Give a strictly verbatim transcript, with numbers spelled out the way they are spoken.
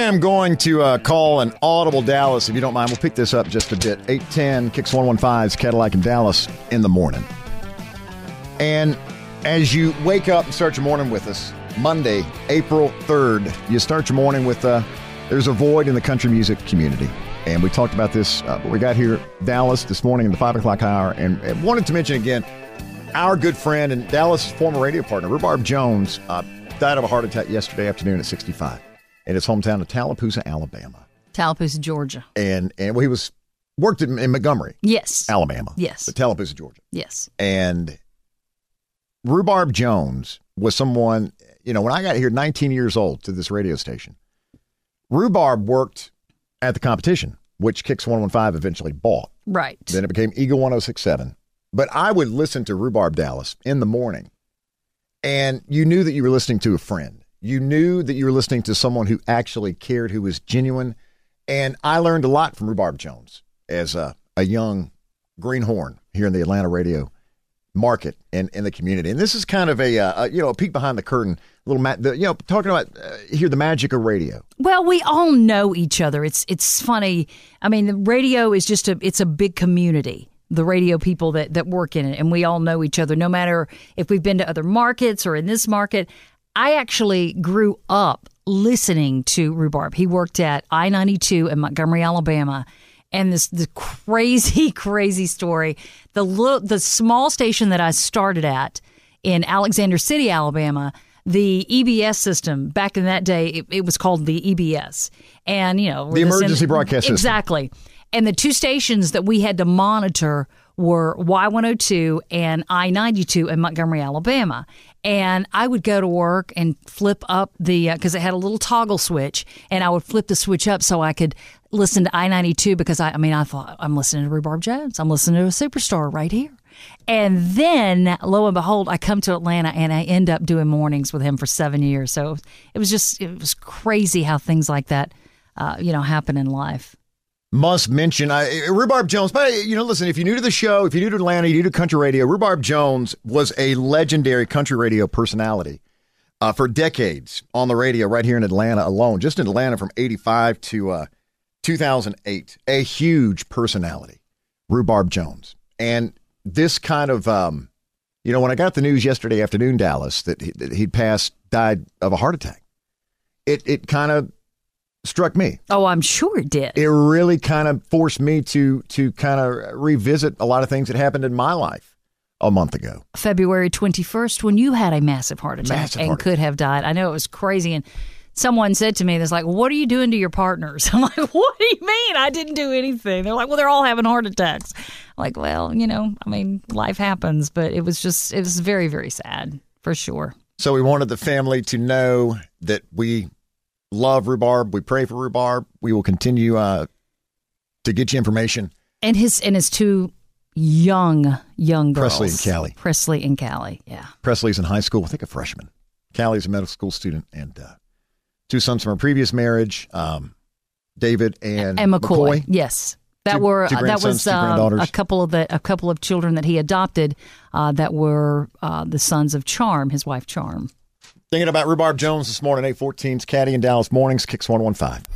am going to uh, call an audible Dallas, if you don't mind. We'll pick this up just a bit. eight ten, Kicks one one five's Cadillac in Dallas in the morning. And as you wake up and start your morning with us, Monday, April third, you start your morning with, uh, there's a void in the country music community. And we talked about this, uh, but we got here, Dallas, this morning in the five o'clock hour, and, and wanted to mention again, our good friend and Dallas' former radio partner, Rhubarb Jones, uh, died of a heart attack yesterday afternoon at sixty-five in his hometown of Tallapoosa, Alabama. Tallapoosa, Georgia. And and well, he was worked in, in Montgomery. Yes. Alabama. Yes. But Tallapoosa, Georgia. Yes. And Rhubarb Jones was someone, you know, when I got here nineteen years old to this radio station, Rhubarb worked at the competition, which Kicks one one five eventually bought. Right. Then it became Eagle one oh six point seven. But I would listen to Rhubarb Dallas in the morning, and you knew that you were listening to a friend. You knew that you were listening to someone who actually cared, who was genuine. And I learned a lot from Rhubarb Jones as a, a young greenhorn here in the Atlanta radio market and in the community. And this is kind of a, uh, a you know, a peek behind the curtain, a little, ma- the, you know, talking about uh, here, the magic of radio. Well, we all know each other. It's it's funny. I mean, the radio is just a, it's a big community. The radio people that, that work in it, and we all know each other, no matter if we've been to other markets or in this market. I actually grew up listening to Rhubarb. He worked at I ninety-two in Montgomery, Alabama, and this the crazy, crazy story. The little, the small station that I started at in Alexander City, Alabama, the E B S system, back in that day, it, it was called the E B S. And, you know, the emergency in, broadcast system. Exactly. And the two stations that we had to monitor were Y one oh two and I ninety-two in Montgomery, Alabama. And I would go to work and flip up the, because uh, it had a little toggle switch, and I would flip the switch up so I could listen to I ninety-two because, I, I mean, I thought, I'm listening to Rhubarb Jones. I'm listening to a superstar right here. And then, lo and behold, I come to Atlanta, and I end up doing mornings with him for seven years. So it was just, it was crazy how things like that, uh, you know, happen in life. Must mention I, Rhubarb Jones. But, you know, listen, if you're new to the show, if you're new to Atlanta, you're new to country radio, Rhubarb Jones was a legendary country radio personality uh, for decades on the radio right here in Atlanta alone. Just in Atlanta from eighty-five to uh, two thousand eight. A huge personality, Rhubarb Jones. And this kind of, um, you know, when I got the news yesterday afternoon, Dallas, that, he, that he'd passed, died of a heart attack, it it kind of struck me. Oh, I'm sure it did. It really kind of forced me to to kind of revisit a lot of things that happened in my life a month ago. February twenty-first, when you had a massive heart attack massive and heart could attack. have died. I know it was crazy. And someone said to me, "That's like, what are you doing to your partners?" I'm like, "What do you mean? I didn't do anything." They're like, "Well, they're all having heart attacks." I'm like, well, you know, I mean, life happens, but it was just, it was very, very sad for sure. So we wanted the family to know that we love Rhubarb. We pray for Rhubarb. We will continue uh, to get you information. And his and his two young, young girls. Presley and Callie. Presley and Callie, yeah. Presley's in high school, I think a freshman. Callie's a middle school student, and uh, two sons from her previous marriage, um, David and, and McCoy. McCoy. Yes. That two, were two uh, that was uh, a couple of the a couple of children that he adopted uh, that were uh, the sons of Charm, his wife Charm. Thinking about Rhubarb Jones this morning, eight fourteen's Caddy in Dallas Mornings, Kicks one one five.